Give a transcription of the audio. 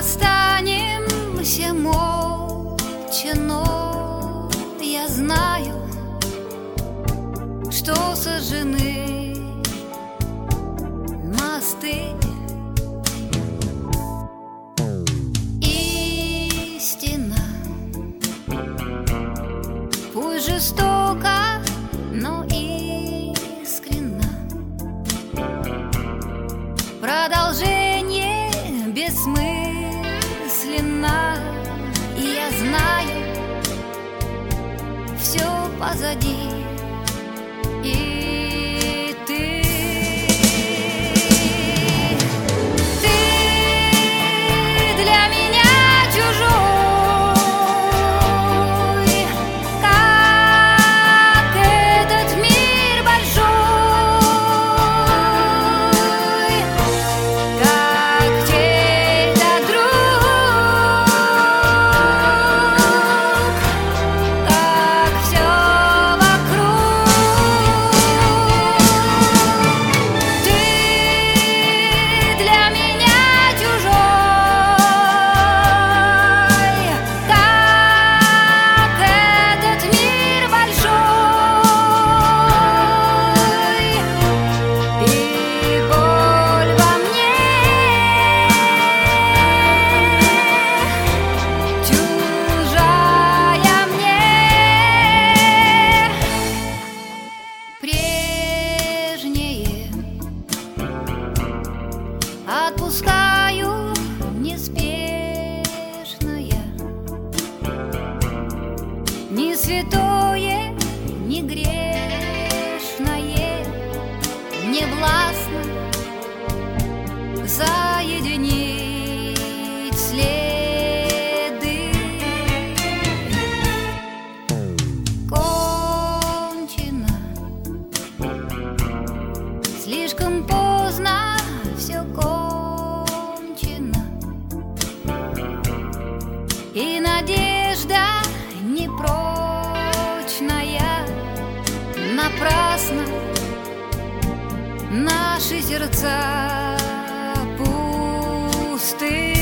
останемся молча, но я знаю, что сожжены мосты. Истина, пусть жестоко, но искренно. Продолжение бессмысленно, и я знаю, все позади. И ты для меня чужой, как этот мир большой, как чей-то друг, как все вокруг. Ты для меня чужой, как этот мир большой, и боль во мне чужая мне. Прежнее отпускаю неспешно я, ни святое, ни грешное не властно соединить следы. Кончено, слишком поздно все кончено, и надежда непрочная, напрасно наши сердца пусты.